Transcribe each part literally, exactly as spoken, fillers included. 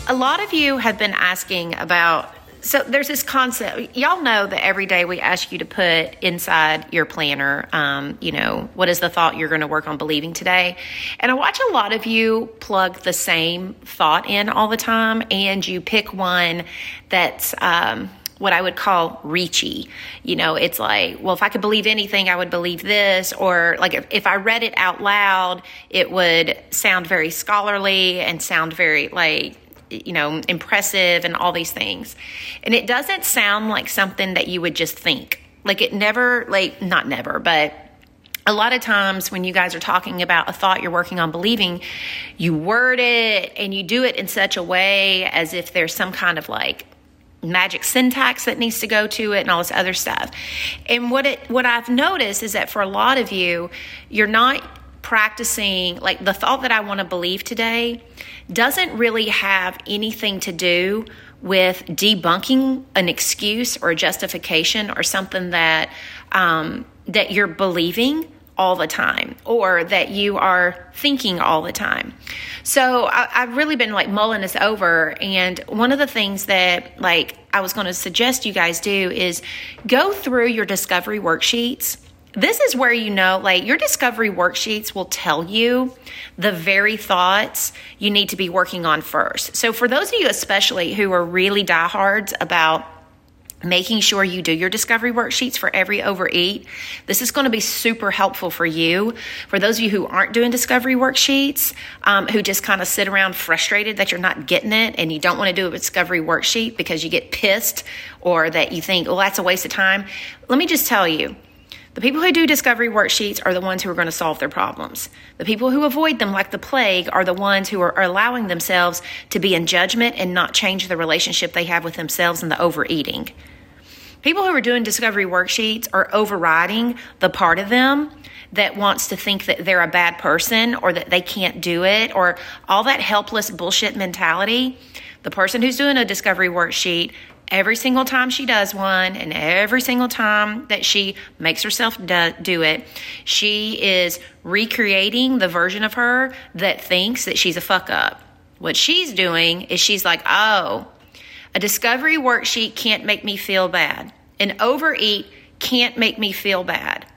a lot of you have been asking about, so there's this concept, y'all know that every day we ask you to put inside your planner, um, you know, what is the thought you're going to work on believing today? And I watch a lot of you plug the same thought in all the time, and you pick one that's, um, what I would call reachy. You know, it's like, well, if I could believe anything, I would believe this. Or like if, if I read it out loud, it would sound very scholarly and sound very like, you know, impressive and all these things. And it doesn't sound like something that you would just think. Like it never, like not never, but a lot of times when you guys are talking about a thought you're working on believing, you word it and you do it in such a way as if there's some kind of like magic syntax that needs to go to it and all this other stuff. And what it what I've noticed is that for a lot of you, you're not practicing, like the thought that I want to believe today doesn't really have anything to do with debunking an excuse or a justification or something that um, that you're believing all the time or that you are thinking all the time. So I, I've really been like mulling this over. And one of the things that like I was going to suggest you guys do is go through your discovery worksheets. This is where you know, like your discovery worksheets will tell you the very thoughts you need to be working on first. So for those of you especially who are really diehards about making sure you do your discovery worksheets for every overeat, this is going to be super helpful for you. For those of you who aren't doing discovery worksheets, um, who just kind of sit around frustrated that you're not getting it and you don't want to do a discovery worksheet because you get pissed or that you think, well, that's a waste of time. Let me just tell you, the people who do discovery worksheets are the ones who are going to solve their problems. The people who avoid them like the plague are the ones who are allowing themselves to be in judgment and not change the relationship they have with themselves and the overeating. People who are doing discovery worksheets are overriding the part of them that wants to think that they're a bad person or that they can't do it or all that helpless bullshit mentality. The person who's doing a discovery worksheet, every single time she does one and every single time that she makes herself do it, she is recreating the version of her that thinks that she's a fuck up. What she's doing is she's like, oh, a discovery worksheet can't make me feel bad. An overeat can't make me feel bad.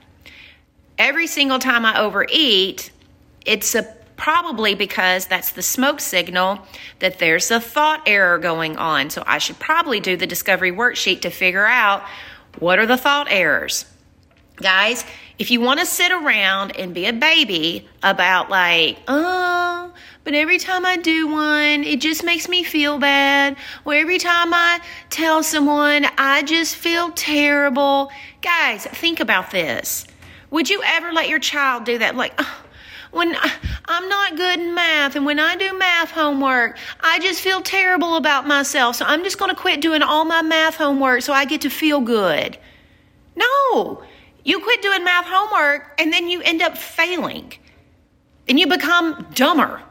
Every single time I overeat, it's a, probably because that's the smoke signal that there's a thought error going on. So I should probably do the discovery worksheet to figure out what are the thought errors. Guys, if you want to sit around and be a baby about like, oh, but every time I do one, it just makes me feel bad. Or every time I tell someone, I just feel terrible. Guys, think about this. Would you ever let your child do that? Like, oh, when I, I'm not good in math, and when I do math homework, I just feel terrible about myself. So I'm just going to quit doing all my math homework so I get to feel good. No. You quit doing math homework and then you end up failing and you become dumber.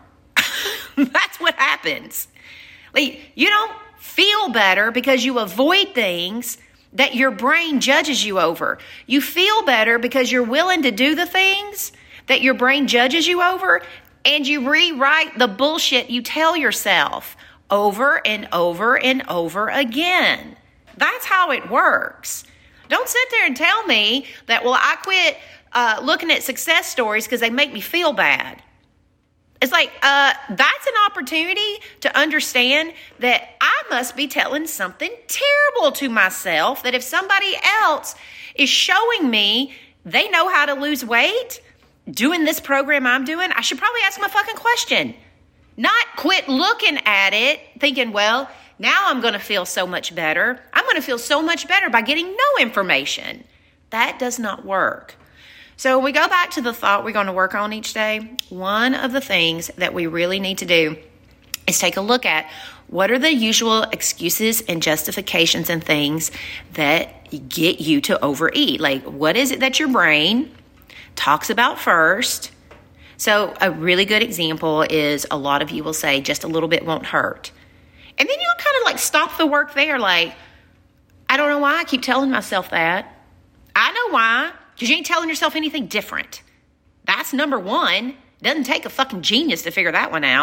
That's what happens. Like, you don't feel better because you avoid things that your brain judges you over. You feel better because you're willing to do the things that your brain judges you over, and you rewrite the bullshit you tell yourself over and over and over again. That's how it works. Don't sit there and tell me that, well, I quit uh, looking at success stories because they make me feel bad. It's like, uh, that's an opportunity to understand that I must be telling something terrible to myself, that if somebody else is showing me they know how to lose weight doing this program I'm doing, I should probably ask my fucking question. Not quit looking at it thinking, well, now I'm going to feel so much better. I'm going to feel so much better by getting no information. That does not work. So we go back to the thought we're going to work on each day. One of the things that we really need to do is take a look at what are the usual excuses and justifications and things that get you to overeat. Like, what is it that your brain talks about first? So a really good example is a lot of you will say, just a little bit won't hurt. And then you'll kind of like stop the work there. Like, I don't know why I keep telling myself that. I know why. Because you ain't telling yourself anything different. That's number one. Doesn't take a fucking genius to figure that one out.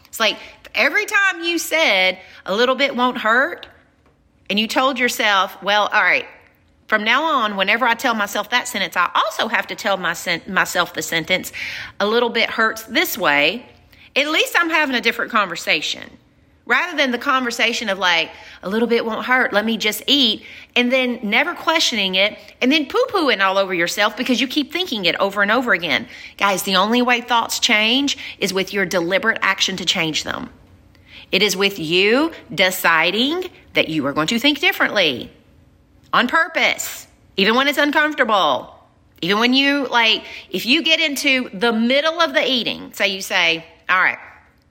It's like every time you said a little bit won't hurt, and you told yourself, well, all right, from now on, whenever I tell myself that sentence, I also have to tell my sen- myself the sentence, a little bit hurts this way. At least I'm having a different conversation. Rather than the conversation of like, a little bit won't hurt, let me just eat, and then never questioning it, and then poo-pooing all over yourself because you keep thinking it over and over again. Guys, the only way thoughts change is with your deliberate action to change them. It is with you deciding that you are going to think differently on purpose, even when it's uncomfortable. Even when you, like, if you get into the middle of the eating, say you say, all right,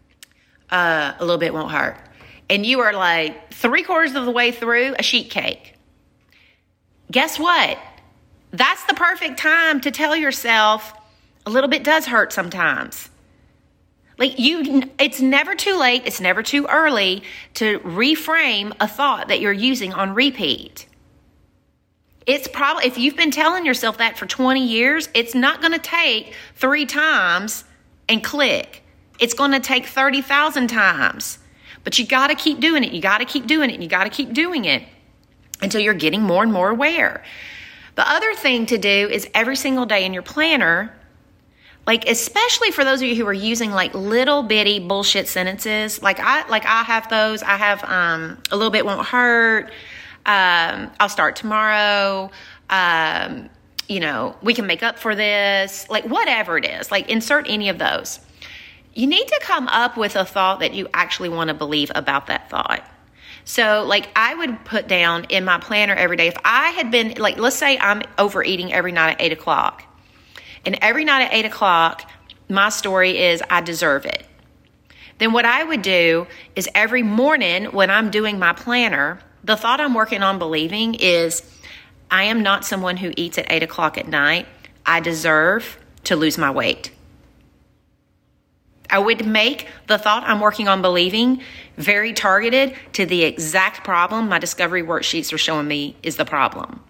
Uh, a little bit won't hurt. And you are like three quarters of the way through a sheet cake. Guess what? That's the perfect time to tell yourself a little bit does hurt sometimes. Like you, it's never too late. It's never too early to reframe a thought that you're using on repeat. It's probably, if you've been telling yourself that for twenty years, it's not going to take three times and click. It's going to take thirty thousand times, but you got to keep doing it. You got to keep doing it. And you got to keep doing it until you're getting more and more aware. The other thing to do is every single day in your planner, like especially for those of you who are using like little bitty bullshit sentences, like I like I have those. I have um, a little bit won't hurt. Um, I'll start tomorrow. Um, you know, we can make up for this. Like whatever it is, like insert any of those. You need to come up with a thought that you actually want to believe about that thought. So like I would put down in my planner every day, if I had been like, let's say I'm overeating every night at eight o'clock. And every night at eight o'clock, my story is I deserve it. Then what I would do is every morning when I'm doing my planner, the thought I'm working on believing is I am not someone who eats at eight o'clock at night. I deserve to lose my weight. I would make the thought I'm working on believing very targeted to the exact problem my discovery worksheets are showing me is the problem.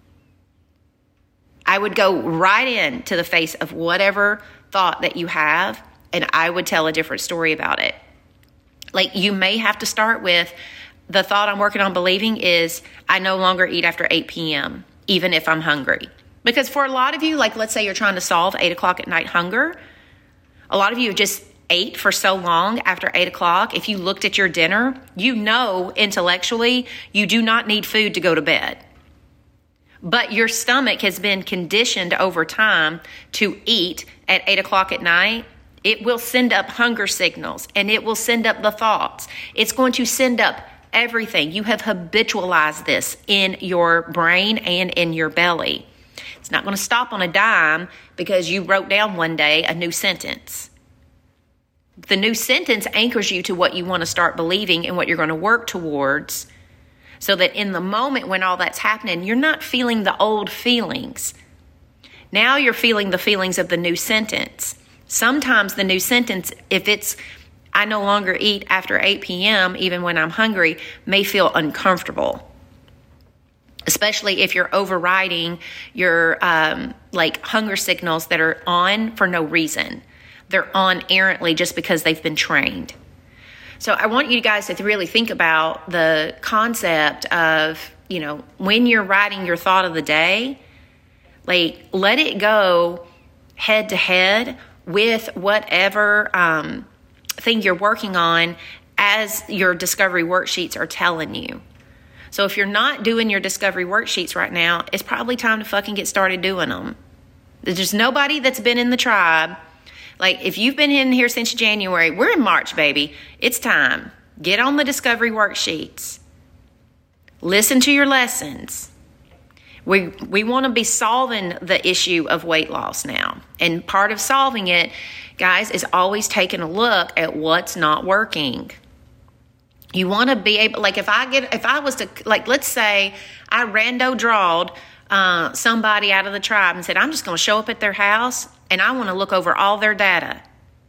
I would go right in to the face of whatever thought that you have, and I would tell a different story about it. Like you may have to start with the thought I'm working on believing is I no longer eat after eight p.m., even if I'm hungry. Because for a lot of you, like let's say you're trying to solve eight o'clock at night hunger, a lot of you have just ate for so long after eight o'clock. If you looked at your dinner, you know intellectually you do not need food to go to bed. But your stomach has been conditioned over time to eat at eight o'clock at night. It will send up hunger signals and it will send up the thoughts. It's going to send up everything. You have habitualized this in your brain and in your belly. It's not going to stop on a dime because you wrote down one day a new sentence. The new sentence anchors you to what you want to start believing and what you're going to work towards so that in the moment when all that's happening, you're not feeling the old feelings. Now you're feeling the feelings of the new sentence. Sometimes the new sentence, if it's I no longer eat after eight p.m. even when I'm hungry, may feel uncomfortable. Especially if you're overriding your um, like hunger signals that are on for no reason. They're on errantly just because they've been trained. So I want you guys to really think about the concept of, you know, when you're writing your thought of the day, like let it go head to head with whatever um, thing you're working on as your discovery worksheets are telling you. So if you're not doing your discovery worksheets right now, it's probably time to fucking get started doing them. There's nobody that's been in the tribe. Like, if you've been in here since January, we're in March, baby. It's time. Get on the discovery worksheets. Listen to your lessons. We we want to be solving the issue of weight loss now. And part of solving it, guys, is always taking a look at what's not working. You want to be able, like, if I get, if I was to, like, let's say I rando drawed uh, somebody out of the tribe and said, I'm just going to show up at their house and I want to look over all their data.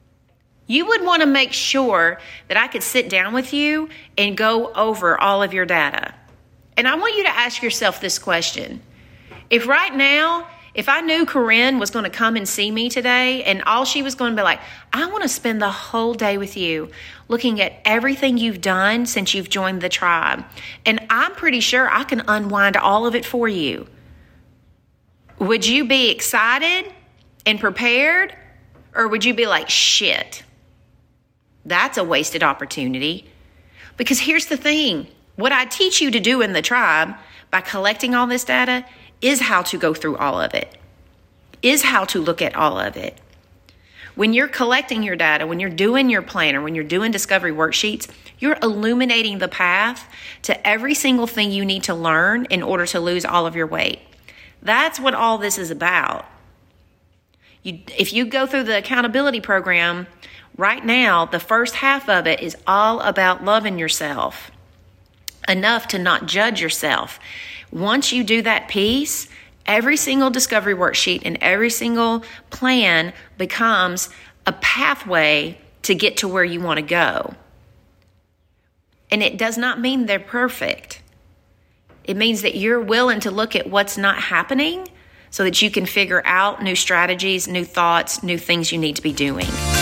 You would want to make sure that I could sit down with you and go over all of your data. And I want you to ask yourself this question. If right now, If I knew Corinne was going to come and see me today and all she was going to be like, I want to spend the whole day with you looking at everything you've done since you've joined the tribe. And I'm pretty sure I can unwind all of it for you. Would you be excited and prepared? Or would you be like, shit, that's a wasted opportunity? Because here's the thing. What I teach you to do in the tribe by collecting all this data is how to go through all of it, is how to look at all of it. When you're collecting your data, when you're doing your planner, when you're doing discovery worksheets, you're illuminating the path to every single thing you need to learn in order to lose all of your weight. That's what all this is about. You, if you go through the accountability program, right now, the first half of it is all about loving yourself enough to not judge yourself. Once you do that piece, every single discovery worksheet and every single plan becomes a pathway to get to where you want to go. And it does not mean they're perfect. It means that you're willing to look at what's not happening so that you can figure out new strategies, new thoughts, new things you need to be doing.